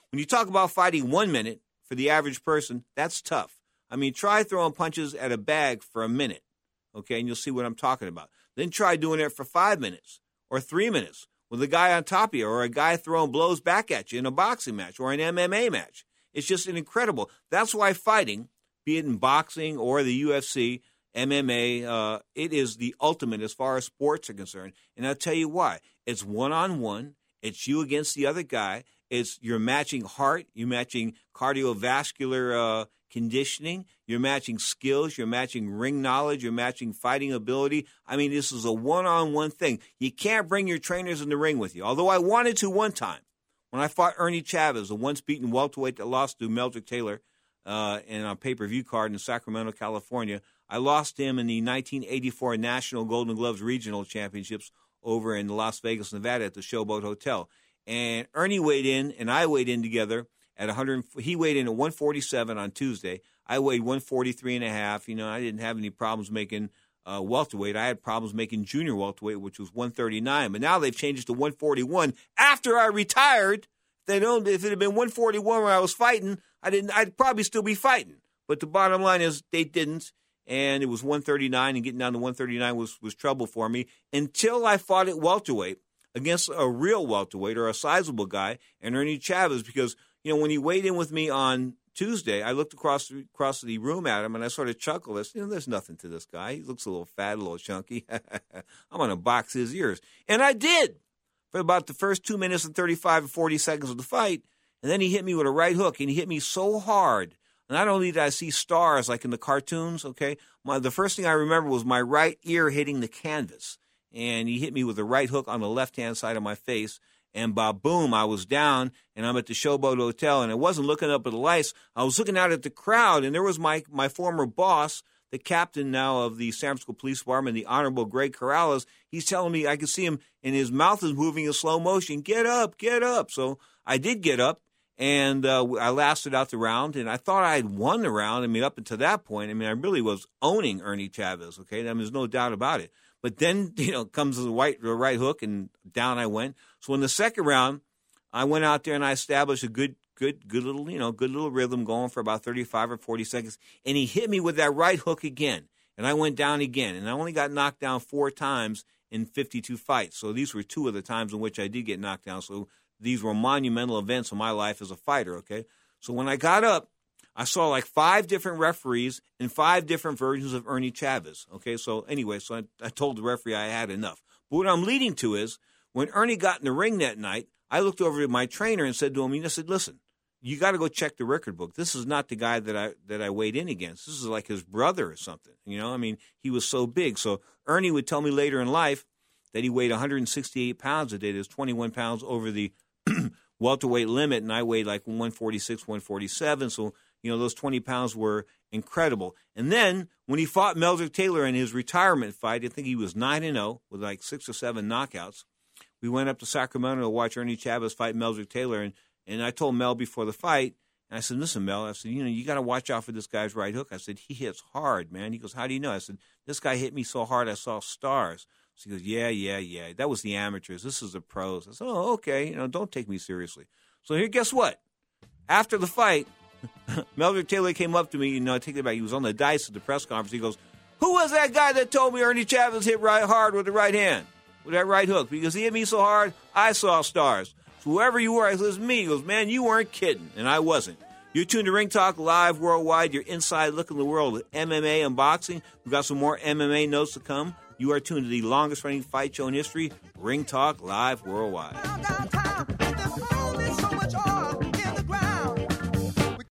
when you talk about fighting 1 minute for the average person, that's tough. I mean, try throwing punches at a bag for a minute, okay, and you'll see what I'm talking about. Then try doing it for 5 minutes or 3 minutes with a guy on top of you or a guy throwing blows back at you in a boxing match or an MMA match. It's just incredible. That's why fighting, be it in boxing or the UFC, MMA, it is the ultimate as far as sports are concerned. And I'll tell you why. It's one-on-one. It's you against the other guy. You're matching heart. You're matching cardiovascular conditioning. You're matching skills. You're matching ring knowledge. You're matching fighting ability. I mean, this is a one-on-one thing. You can't bring your trainers in the ring with you, although I wanted to one time. When I fought Ernie Chavez, a once-beaten welterweight that lost to Meldrick Taylor in a pay-per-view card in Sacramento, California, I lost him in the 1984 National Golden Gloves Regional Championships over in Las Vegas, Nevada at the Showboat Hotel. And Ernie weighed in, and I weighed in together at 100. He weighed in at 147 on Tuesday. I weighed 143.5. You know, I didn't have any problems making welterweight. I had problems making junior welterweight, which was 139. But now they've changed it to 141. After I retired, if it had been 141 when I was fighting, I'd probably still be fighting. But the bottom line is they didn't. And it was 139, and getting down to 139 was trouble for me until I fought at welterweight against a real welterweight or a sizable guy, and Ernie Chavez, because, you know, when he weighed in with me on Tuesday, I looked across the room at him, and I sort of chuckled. I said, you know, there's nothing to this guy. He looks a little fat, a little chunky. I'm going to box his ears. And I did for about the first 2 minutes and 35 or 40 seconds of the fight, and then he hit me with a right hook, and he hit me so hard. Not only did I see stars like in the cartoons, okay, the first thing I remember was my right ear hitting the canvas. And he hit me with a right hook on the left-hand side of my face. And boom, I was down, and I'm at the Showboat Hotel. And I wasn't looking up at the lights. I was looking out at the crowd, and there was my former boss, the captain now of the San Francisco Police Department, the Honorable Greg Corrales. He's telling me, I could see him, and his mouth is moving in slow motion. Get up, get up. So I did get up. And I lasted out the round, and I thought I had won the round. I mean, up until that point, I mean, I really was owning Ernie Chavez, okay? I mean, there's no doubt about it. But then, you know, comes the right hook, and down I went. So in the second round, I went out there and I established a good little rhythm going for about 35 or 40 seconds. And he hit me with that right hook again, and I went down again. And I only got knocked down 4 times in 52 fights. So these were 2 of the times in which I did get knocked down. So these were monumental events in my life as a fighter, okay? So when I got up, I saw like 5 different referees and 5 different versions of Ernie Chavez, okay? So anyway, I told the referee I had enough. But what I'm leading to is when Ernie got in the ring that night, I looked over at my trainer and said to him, I said, listen, you got to go check the record book. This is not the guy that I weighed in against. This is like his brother or something, you know? I mean, he was so big. So Ernie would tell me later in life that he weighed 168 pounds a day. There's 21 pounds over the welterweight limit, and I weighed like 146, 147. So, you know, those 20 pounds were incredible. And then when he fought Meldrick Taylor in his retirement fight, I think he was 9-0 with like 6 or 7 knockouts. We went up to Sacramento to watch Ernie Chavez fight Meldrick Taylor, and I told Mel before the fight, and I said, listen, Mel, I said, you know, you got to watch out for this guy's right hook. I said, he hits hard, man. He goes, how do you know? I said, this guy hit me so hard I saw stars. So he goes, yeah. That was the amateurs. This is the pros. I said, oh, okay. You know, don't take me seriously. So here, guess what? After the fight, Meldrick Taylor came up to me. You know, I take it back. He was on the dice at the press conference. He goes, who was that guy that told me Ernie Chavez hit right hard with the right hand, with that right hook? Because he hit me so hard, I saw stars. So whoever you were, I said, it was me. He goes, man, you weren't kidding. And I wasn't. You're tuned to Ring Talk Live Worldwide. Your inside look in the world of MMA and boxing. We've got some more MMA notes to come. You are tuned to the longest-running fight show in history, Ring Talk Live Worldwide.